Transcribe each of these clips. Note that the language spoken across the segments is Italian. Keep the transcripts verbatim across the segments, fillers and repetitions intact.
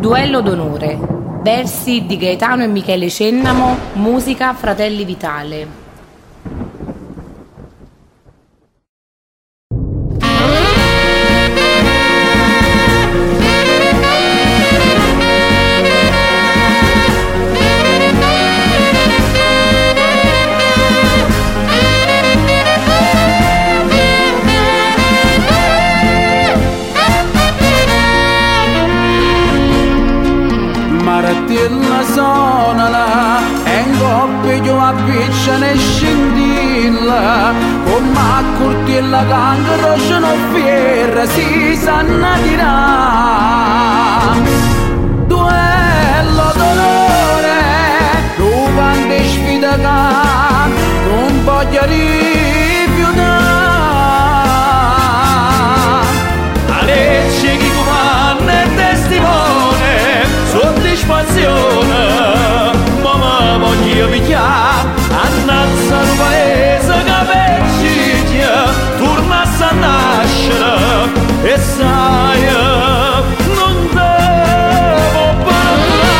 Duello d'onore. Versi di Gaetano e Michele Cennamo, musica Fratelli Vitale. Maratilla sonala e in coppia io appiccia ne scintilla come a curtilla cancro sono fiera si sanna dirà duello d'onore tu quante sfida che non voglio rifiutare a legge chi comanda è testimone soddisfazione, ma ma voglio pigliare, annazza un paese che vecchia, tornasse a nascere e sai, non devo parlare.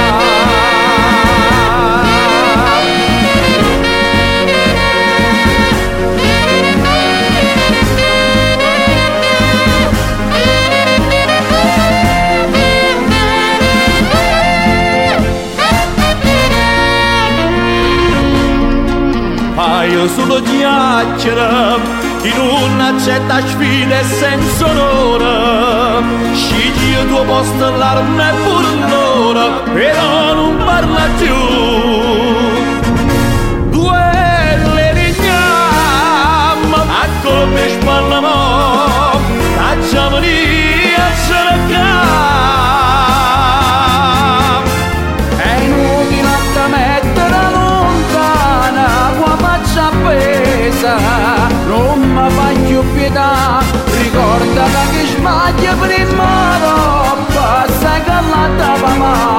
Io solo chiacchiera, chi non accetta sfide senza onore, scegli il tuo posto l'arma e pure l'ora, però non parla più. Duelle rigniamo, a come sparliamo, facciamo lì a cercare. È inutile a mettere appesa, non mi fai più pietà, ricorda che sbaglia prima dopo, sai che la dava